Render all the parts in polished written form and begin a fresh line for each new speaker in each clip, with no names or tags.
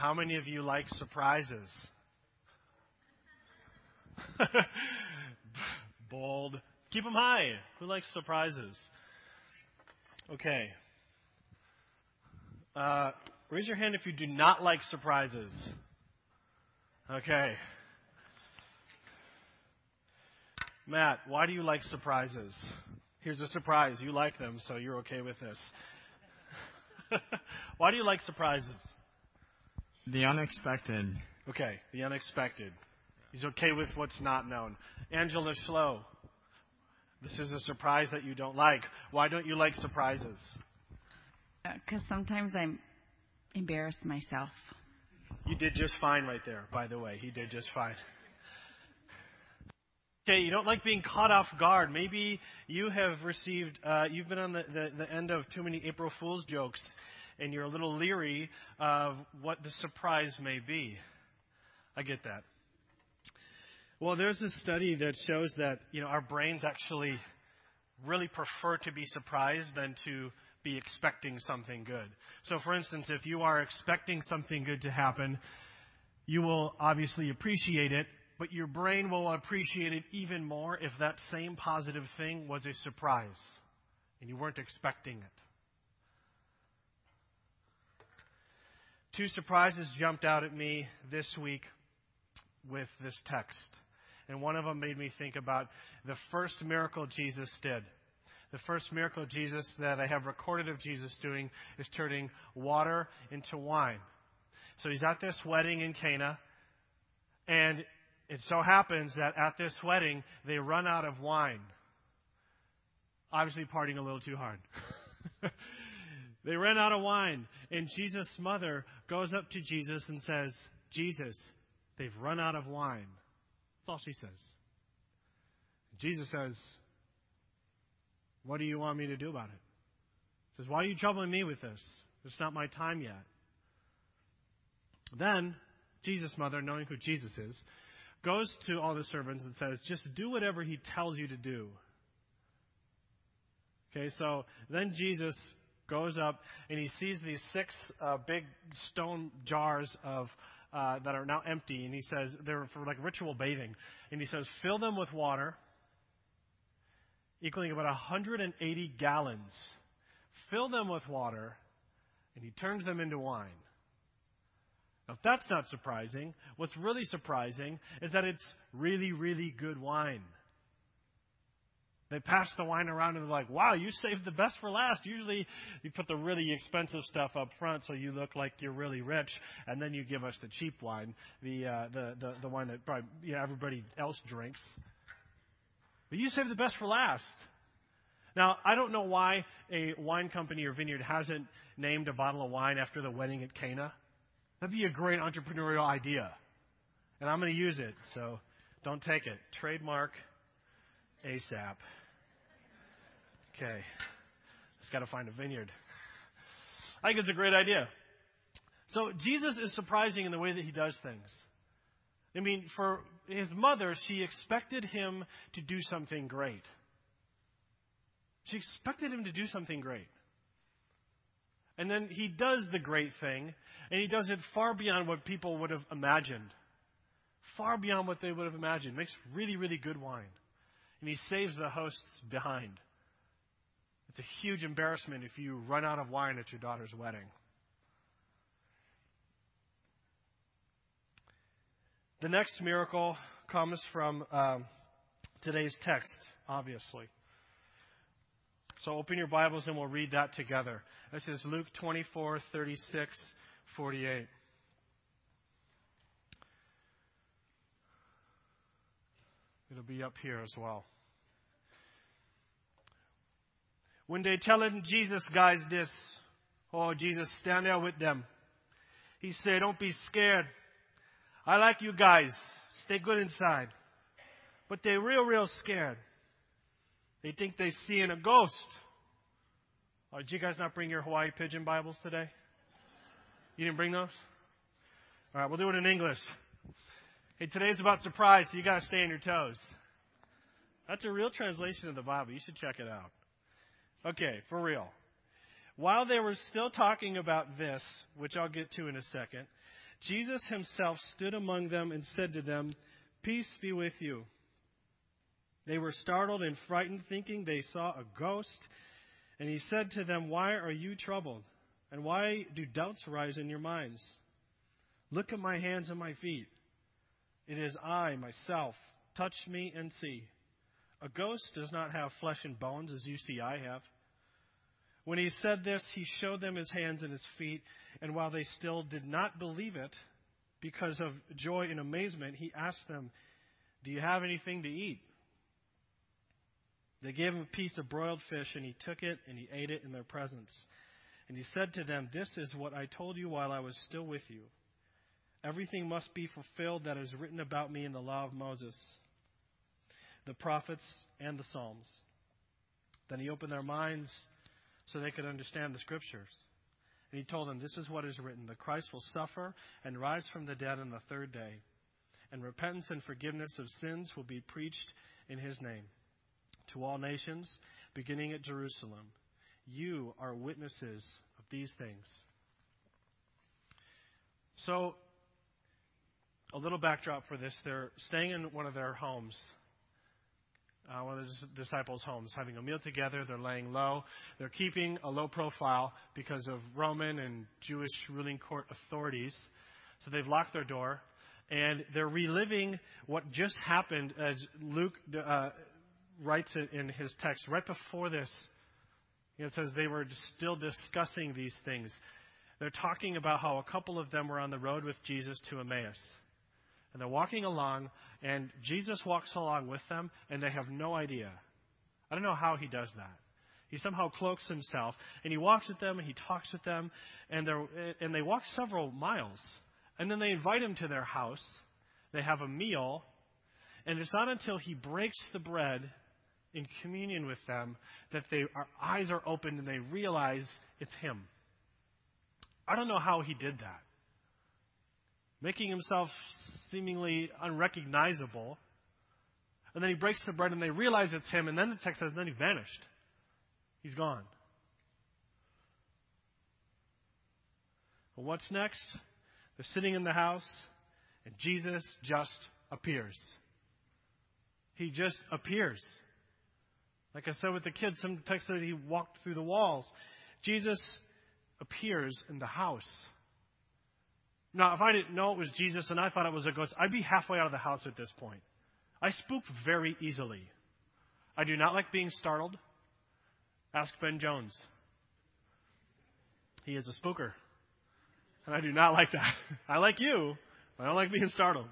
How many of you like surprises? Bold. Keep them high. Who likes surprises? Okay. Raise your hand if you do not like surprises. Okay. Matt, why do you like surprises? Here's a surprise. You like them, so you're okay with this. Why do you like surprises?
The unexpected.
Okay, the unexpected. He's okay with what's not known. Angela Schlo, this is a surprise that you don't like. Why don't you like surprises?
Because sometimes I embarrass myself.
You did just fine right there, by the way. He did just fine. Okay, you don't like being caught off guard. Maybe you have received, you've been on the end of too many April Fool's jokes, and you're a little leery of what the surprise may be. I get that. Well, there's this study that shows that, our brains actually really prefer to be surprised than to be expecting something good. So, for instance, if you are expecting something good to happen, you will obviously appreciate it, but your brain will appreciate it even more if that same positive thing was a surprise and you weren't expecting it. 2 surprises jumped out at me this week with this text. And one of them made me think about the first miracle Jesus did. The first miracle Jesus that I have recorded of Jesus doing is turning water into wine. So he's at this wedding in Cana, and it so happens that at this wedding, they run out of wine. Obviously partying a little too hard. They ran out of wine, and Jesus' mother goes up to Jesus and says, "Jesus, they've run out of wine." That's all she says. Jesus says, "What do you want me to do about it?" He says, "Why are you troubling me with this? It's not my time yet." Then, Jesus' mother, knowing who Jesus is, goes to all the servants and says, "Just do whatever he tells you to do." Okay, so then Jesus goes up and he sees these 6 big stone jars of that are now empty, and he says they're for like ritual bathing, and he says, "Fill them with water, equaling about 180 gallons. Fill them with water," and he turns them into wine. Now, if that's not surprising, what's really surprising is that it's really, really good wine. They pass the wine around and they're like, "Wow, you saved the best for last." Usually you put the really expensive stuff up front so you look like you're really rich, and then you give us the cheap wine, the wine that probably everybody else drinks. But you saved the best for last. Now, I don't know why a wine company or vineyard hasn't named a bottle of wine after the wedding at Cana. That'd be a great entrepreneurial idea. And I'm going to use it, so don't take it. Trademark ASAP. Okay. Just got to find a vineyard. I think it's a great idea. So Jesus is surprising in the way that he does things. I mean, for his mother, she expected him to do something great. She expected him to do something great. And then he does the great thing, and he does it far beyond what people would have imagined. Far beyond what they would have imagined. Makes really, really good wine. And he saves the hosts behind. It's a huge embarrassment if you run out of wine at your daughter's wedding. The next miracle comes from today's text, obviously. So open your Bibles and we'll read that together. This is Luke 24:36-48. It'll be up here as well. When they telling Jesus guys this, Jesus stand there with them. He said, "Don't be scared. I like you guys. Stay good inside." But they're real scared. They think they're seeing a ghost. Oh, did you guys not bring your Hawaii Pidgin Bibles today? You didn't bring those? All right, we'll do it in English. Hey, today's about surprise, so you got to stay on your toes. That's a real translation of the Bible. You should check it out. Okay, for real. While they were still talking about this, which I'll get to in a second, Jesus himself stood among them and said to them, "Peace be with you." They were startled and frightened, thinking they saw a ghost. And he said to them, "Why are you troubled? And why do doubts arise in your minds? Look at my hands and my feet. It is I, myself. Touch me and see. A ghost does not have flesh and bones, as you see I have." When he said this, he showed them his hands and his feet. And while they still did not believe it, because of joy and amazement, he asked them, "Do you have anything to eat?" They gave him a piece of broiled fish, and he took it and he ate it in their presence. And he said to them, "This is what I told you while I was still with you. Everything must be fulfilled that is written about me in the law of Moses, the prophets, and the Psalms." Then he opened their minds so they could understand the Scriptures. And he told them, "This is what is written. The Christ will suffer and rise from the dead on the third day. And repentance and forgiveness of sins will be preached in his name to all nations, beginning at Jerusalem. You are witnesses of these things." So, a little backdrop for this. They're staying in one of their homes, one of the disciples' homes, having a meal together. They're laying low. They're keeping a low profile because of Roman and Jewish ruling court authorities. So they've locked their door, and they're reliving what just happened, as Luke writes it in his text. Right before this, it says they were still discussing these things. They're talking about how a couple of them were on the road with Jesus to Emmaus. And they're walking along, and Jesus walks along with them, and they have no idea. I don't know how he does that. He somehow cloaks himself, and he walks with them, and he talks with them, and they walk several miles. And then they invite him to their house. They have a meal, and it's not until he breaks the bread in communion with them that our eyes are opened and they realize it's him. I don't know how he did that. Making himself seemingly unrecognizable. And then he breaks the bread and they realize it's him. And then the text says, then he vanished. He's gone. Well, what's next? They're sitting in the house and Jesus just appears. He just appears. Like I said with the kids, some text said he walked through the walls. Jesus appears in the house. Now, if I didn't know it was Jesus and I thought it was a ghost, I'd be halfway out of the house at this point. I spook very easily. I do not like being startled. Ask Ben Jones. He is a spooker. And I do not like that. I like you, but I don't like being startled.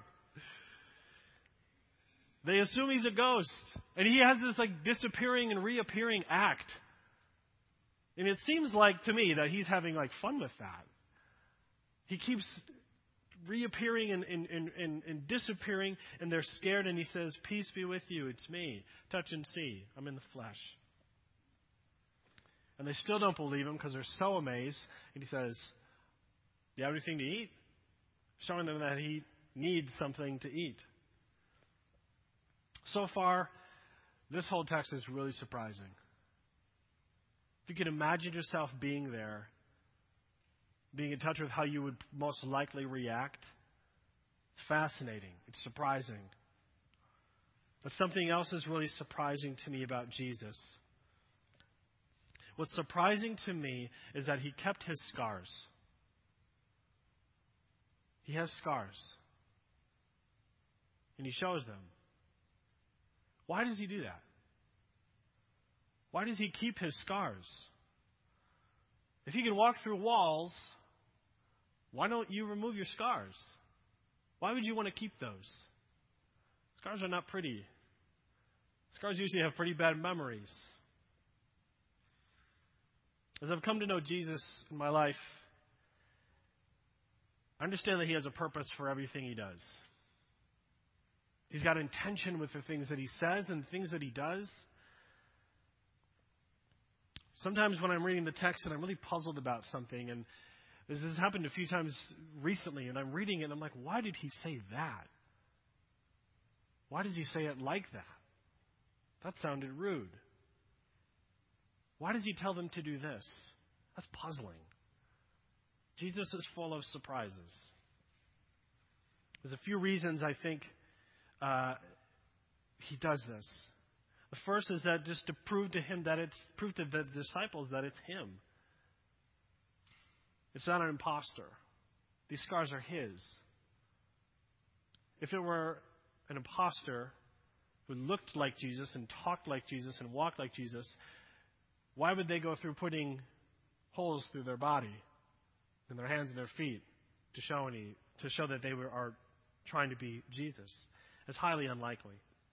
They assume he's a ghost. And he has this disappearing and reappearing act. And it seems like to me that he's having fun with that. He keeps reappearing and disappearing, and they're scared, and he says, "Peace be with you, it's me. Touch and see. I'm in the flesh." And they still don't believe him because they're so amazed. And he says, "Do you have anything to eat?" Showing them that he needs something to eat. So far, this whole text is really surprising. If you can imagine yourself being there, being in touch with how you would most likely react, it's fascinating. It's surprising. But something else is really surprising to me about Jesus. What's surprising to me is that he kept his scars. He has scars. And he shows them. Why does he do that? Why does he keep his scars? If he can walk through walls, why don't you remove your scars? Why would you want to keep those? Scars are not pretty. Scars usually have pretty bad memories. As I've come to know Jesus in my life, I understand that he has a purpose for everything he does. He's got intention with the things that he says and things that he does. Sometimes when I'm reading the text and I'm really puzzled about something, and this has happened a few times recently, and I'm reading it and I'm like, why did he say that? Why does he say it like that? That sounded rude. Why does he tell them to do this? That's puzzling. Jesus is full of surprises. There's a few reasons I think he does this. The first is that just to prove to the disciples that it's him. It's not an imposter. These scars are his. If it were an imposter who looked like Jesus and talked like Jesus and walked like Jesus, why would they go through putting holes through their body, in their hands and their feet, to show that they are trying to be Jesus? It's highly unlikely.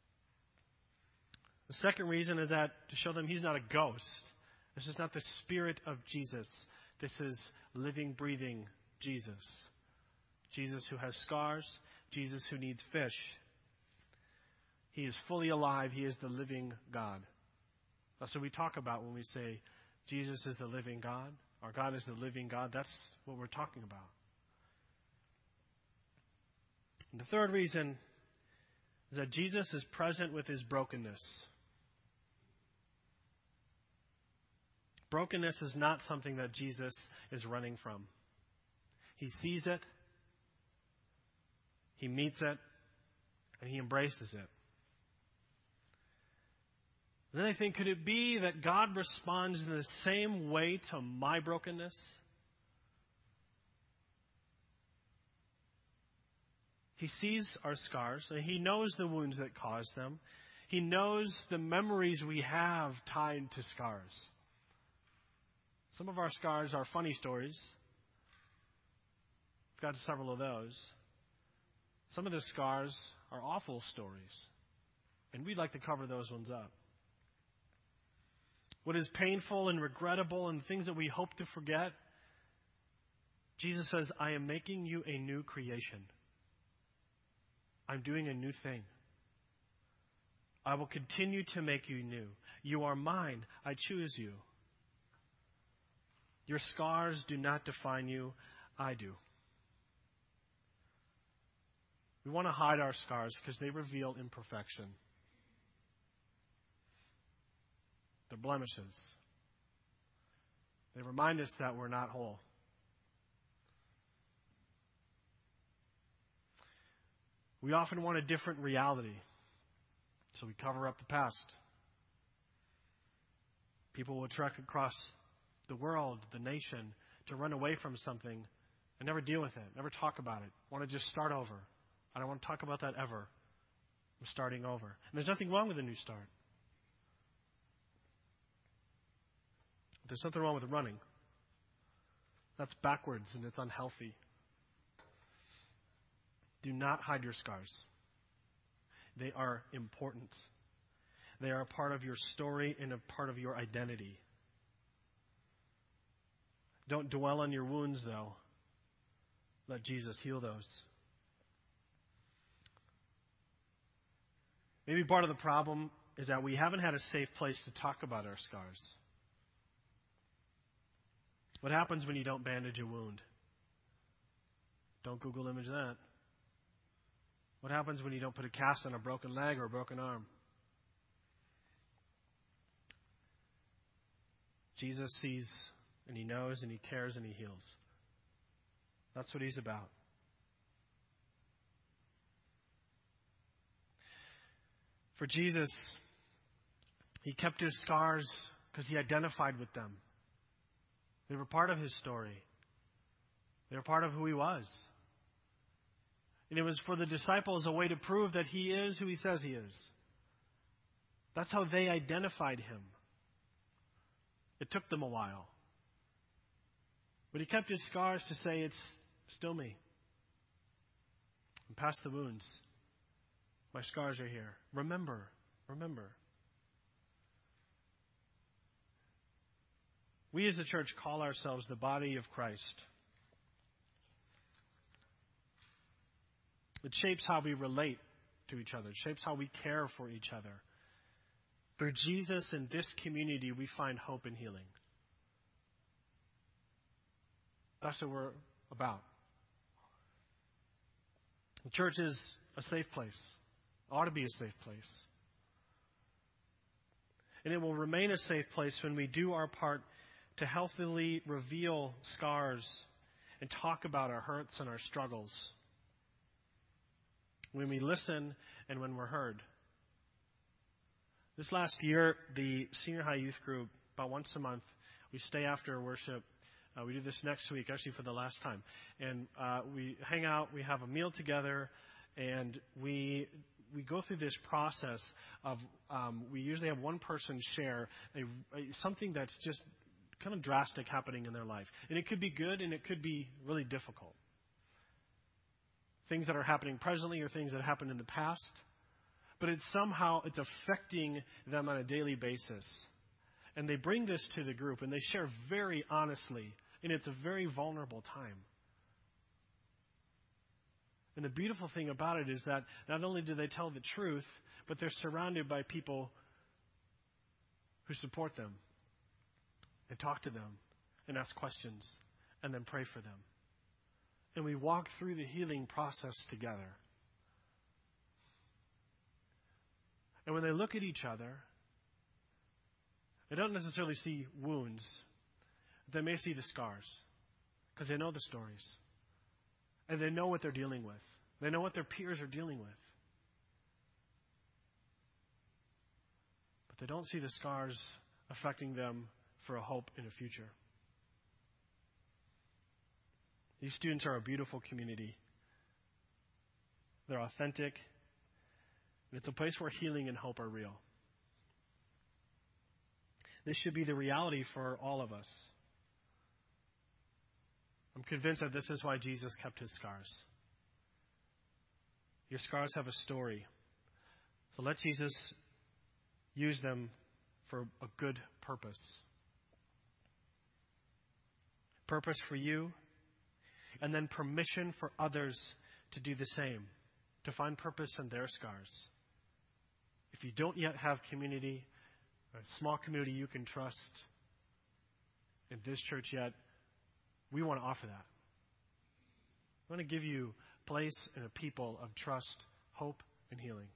The second reason is that to show them he's not a ghost. This is not the Spirit of Jesus. This is living, breathing Jesus. Jesus who has scars. Jesus who needs fish. He is fully alive. He is the living God. That's what we talk about when we say Jesus is the living God. Our God is the living God. That's what we're talking about. And the third reason is that Jesus is present with his brokenness. Brokenness is not something that Jesus is running from. He sees it, he meets it, and he embraces it. And then I think, could it be that God responds in the same way to my brokenness? He sees our scars, and he knows the wounds that cause them. He knows the memories we have tied to scars. Some of our scars are funny stories. We've got several of those. Some of the scars are awful stories, and we'd like to cover those ones up. What is painful and regrettable and things that we hope to forget, Jesus says, I am making you a new creation. I'm doing a new thing. I will continue to make you new. You are mine. I choose you. Your scars do not define you. I do. We want to hide our scars because they reveal imperfection. They're blemishes. They remind us that we're not whole. We often want a different reality, so we cover up the past. People will trek across the world, the nation, to run away from something and never deal with it, never talk about it. Want to just start over. I don't want to talk about that ever. I'm starting over. And there's nothing wrong with a new start. There's something wrong with running. That's backwards and it's unhealthy. Do not hide your scars. They are important. They are a part of your story and a part of your identity. Don't dwell on your wounds, though. Let Jesus heal those. Maybe part of the problem is that we haven't had a safe place to talk about our scars. What happens when you don't bandage a wound? Don't Google image that. What happens when you don't put a cast on a broken leg or a broken arm? Jesus sees and he knows and he cares and he heals. That's what he's about. For Jesus, he kept his scars because he identified with them. They were part of his story. They were part of who he was. And it was for the disciples a way to prove that he is who he says he is. That's how they identified him. It took them a while. But he kept his scars to say, it's still me. And past the wounds, my scars are here. Remember. We as a church call ourselves the body of Christ. It shapes how we relate to each other. It shapes how we care for each other. Through Jesus and this community, we find hope and healing. That's what we're about. The church is a safe place. It ought to be a safe place. And it will remain a safe place when we do our part to healthily reveal scars and talk about our hurts and our struggles. when we listen, and when we're heard. This last year, the senior high youth group, about once a month, we stay after worship. We do this next week, actually for the last time. And we hang out, we have a meal together, and we go through this process of, we usually have one person share something that's just kind of drastic happening in their life. And it could be good, and it could be really difficult. Things that are happening presently or things that happened in the past. But it's affecting them on a daily basis. And they bring this to the group, and they share very honestly. And it's a very vulnerable time. And the beautiful thing about it is that not only do they tell the truth, but they're surrounded by people who support them and talk to them and ask questions and then pray for them. And we walk through the healing process together. And when they look at each other, they don't necessarily see wounds. They may see the scars because they know the stories. And they know what they're dealing with. They know what their peers are dealing with. But they don't see the scars affecting them for a hope in a future. These students are a beautiful community. They're authentic. And it's a place where healing and hope are real. This should be the reality for all of us. I'm convinced that this is why Jesus kept his scars. Your scars have a story. So let Jesus use them for a good purpose. Purpose for you, and then permission for others to do the same, to find purpose in their scars. If you don't yet have community, a small community you can trust in this church yet, we want to offer that. We want to give you a place and a people of trust, hope, and healing.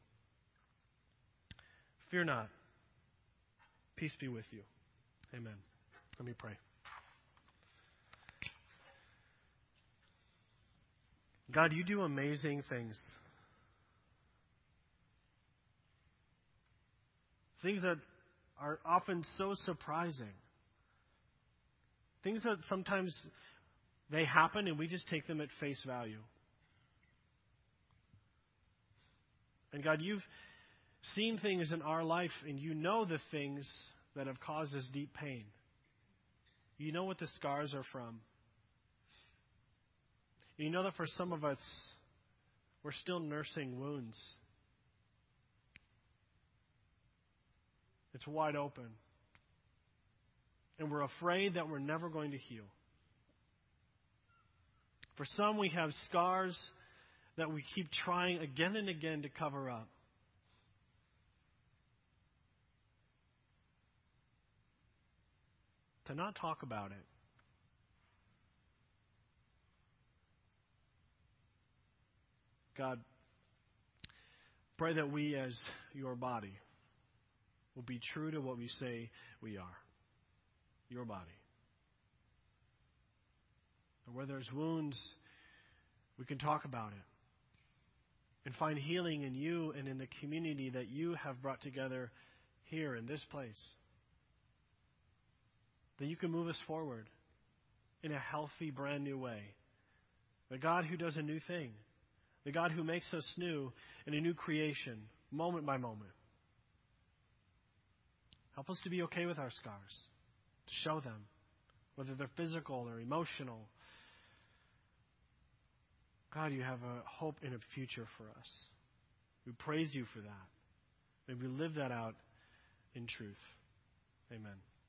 Fear not. Peace be with you. Amen. Let me pray. God, you do amazing things. Things that are often so surprising. Things that sometimes they happen and we just take them at face value. And God, you've seen things in our life, and you know the things that have caused us deep pain. You know what the scars are from. You know that for some of us, we're still nursing wounds. It's wide open. And we're afraid that we're never going to heal. For some, we have scars that we keep trying again and again to cover up. To not talk about it. God, pray that we as your body will be true to what we say we are. Your body. And where there's wounds, we can talk about it. And find healing in you and in the community that you have brought together here in this place. That you can move us forward in a healthy, brand new way. The God who does a new thing. The God who makes us new in a new creation, moment by moment. Help us to be okay with our scars. To show them, whether they're physical or emotional. God, you have a hope and a future for us. We praise you for that. May we live that out in truth. Amen.